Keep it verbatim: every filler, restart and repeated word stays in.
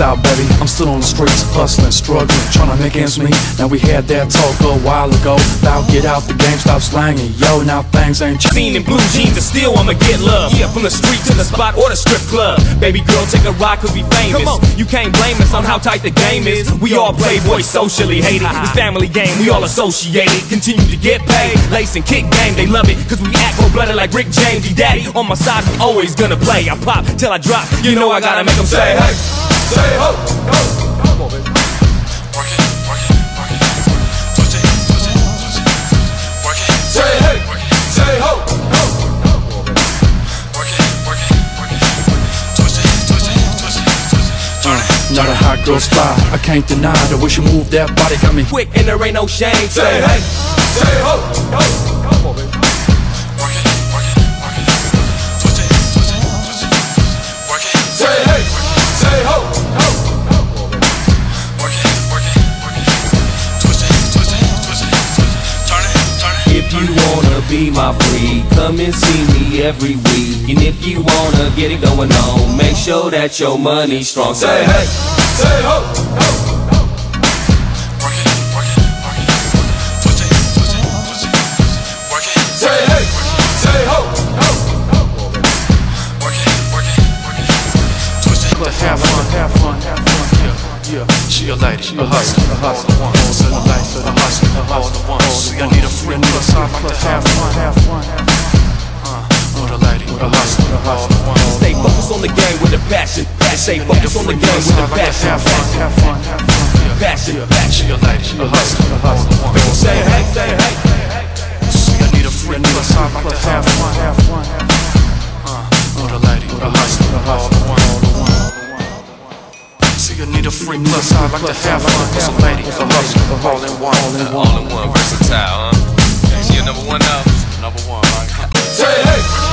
out, baby. I'm still on the streets, hustling, struggling, trying to make ends meet. Now we had that talk a while ago about get out the game, stop slanging. Yo, now things ain't changed. Seen in blue jeans and still I'ma get love. Yeah, from the street to the spot or the strip club. Baby girl, take a ride cause we famous. Come on, you can't blame us on how tight the game is. We all playboys, socially hated. This family game, we all associated. Continue to get paid. Lace and kick game, they love it cause we act cold-blooded like Rick James. D Daddy on my side, we always gonna play. I pop till I drop, you know I gotta make them say hey, say ho, ho. Come on, baby. Work it, work it, work it. Twist it, twist it, twist it. Work it. Say hey, say ho, ho. Work it, work it, work it. Twist it, twist it, twist it, twist it. Turn it. Not a hot girl spot, I can't deny the way she move that body got me Quick and there ain't no shame. Say hey, say ho, ho. Come on, baby. Work it, work it, work it. Twist it, twist it, twist it. Work it. Say hey, say ho, ho. Work it, work it, work it. Twist it, twist it, twist it, twist it. Turn it, turn it. If you wanna be my freak, come and see me every week. And if you wanna get it going on, make sure that your money's strong. Say hey, say ho, ho. Work it, work it, work it. Twist it, twist it, twist it. Work it. Say hey, say ho, ho. Work it, work it, work it. Twist it. Have fun, have fun, have fun, yeah, yeah. She a lady, she a hustler, a hustler, one. To the life of the hustler, a hustler, one. See, I need a friend plus I like to have fun, have fun, have fun. Uh, with a lady, a hustler, a hustler, one. Stay focused on the game with a passion. Stay focused on the game with a passion. Have fun, have fun, have fun, yeah. Passion, She a lady, she a hustler, a hustler, one. People say hey, say hey. See, I need a friend plus I like to have fun, have fun, have fun. Uh, with a lady, a hustler, a hustler, one. See, I need a freak plus I like to have fun. It's a lady, a hustler, all in one, all in one. All in one, versatile, huh? She a number one now? Number one, right? Say hey.